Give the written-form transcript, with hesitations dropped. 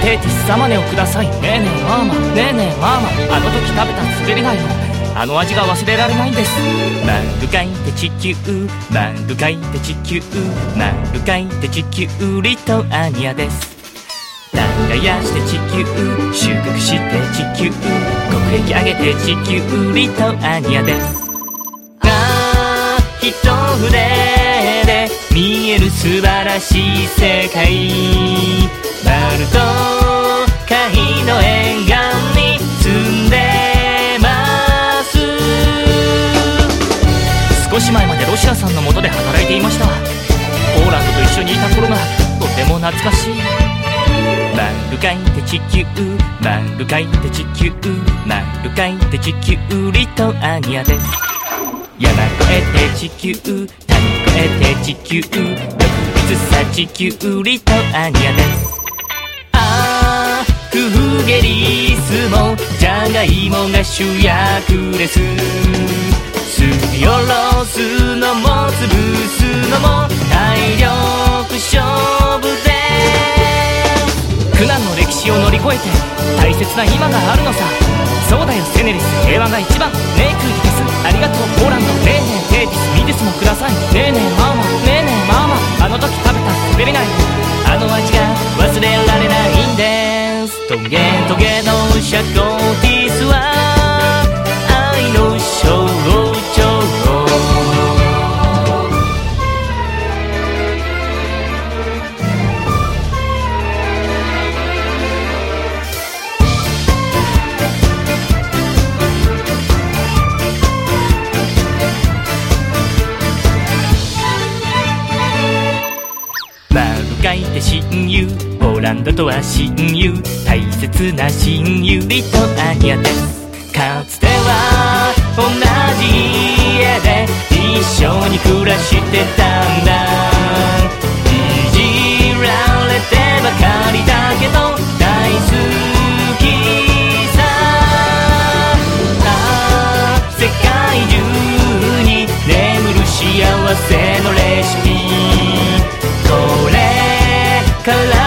テーティスサマネをください。ねえねえマーマ、ねえねえマーマ、あの時食べた滑り台のあの味が忘れられないんです。丸書いて地球、丸書いて地球、丸書いて地球、リトアニアです。耕して地球、収穫して地球、国益上げて地球、リトアニアです。ああ、一筆で見える素晴らしい世界、バルト海の沿岸に住んでます。少し前までロシアさんの下で働いていました。ポーランドと一緒にいた頃がとても懐かしい。丸書いて地球、丸書いて地球、丸書いて地球、リトアニアです。山越えて地球、谷越えて地球、独立さ地球、リトアニアです。あー、フゲリスもジャガイモが主役です。すりおろすのも潰すのも体力勝負です。苦難の歴史を乗り越えて大切な今があるのさ。そうだよセネリス、平和が一番。ねえクーティティス、ありがとうポーランド。ねえねえテーティス、ミディスもください。ねえねえマーマ、ねえねえマーマ、あの時食べた滑り台、あの味が忘れられないんです。トゲトゲのシャコーティスは愛の象徴。書いて親友、ポーランドとは親友、大切な親友、リトアニアです。かつては同じ家で一緒に暮らしてたんだ。いじられてばかりだけど大好きさ。ああ、世界中に眠る幸せのレシピ、これから